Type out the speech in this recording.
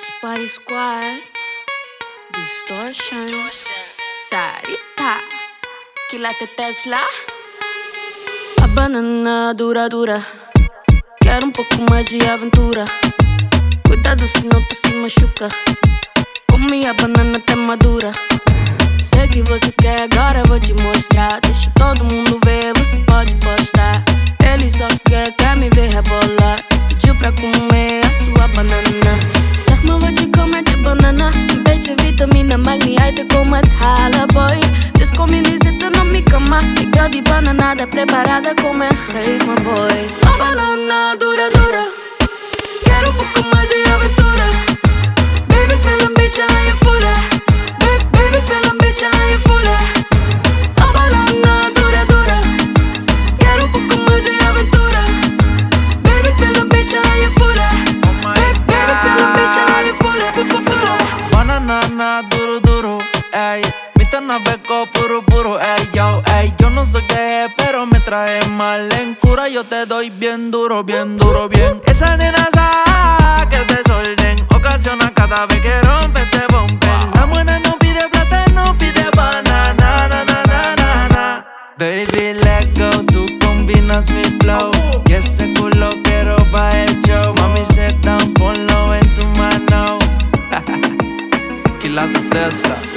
It's Party Squad, Distortion, Sarita, Quilate Tesla. A banana dura, dura. Quero um pouco mais de aventura. Cuidado senão tu se machuca. Comi a banana até madura. Sei que você quer, agora vou te mostrar. Deixa todo mundo ver, você pode postar. Ele só quer me ver rebolar. Pediu pra comer a sua banana. Zeg maar wat je kan met je banana. Een beetje vitamine maakt niet uit, ik kom het halen boy. Dus kom je nu zitten op mijn kama. Ik wil die banana preparada, kom en geef me boy. La banana dura dura. Quero un poco más de aventura. Baby, ik wil een beetje aan je voelen. Baby, ik wil een beetje aan je voelen. La banana dura dura. Quero un poco más de aventura. Baby, ik wil een beetje aan je voelen. Baby, ik wil een beetje aan je voelen. Banana duro duro, ey. Mi tana beco puro puro, ey yo, ey. Yo no sé qué es, pero me trae mal en cura. Yo te doy bien duro, bien duro, bien. Esa nena sabe que es desorden. Ocasiona cada vez que rompe ese bumper. La buena no pide plata, no pide banana, na na na na na. Baby, let go, tú combinas mi flow. Y ese culo quiero pa' el show. Mami, sit down, ponlo en tu mano. Quilate Tesla.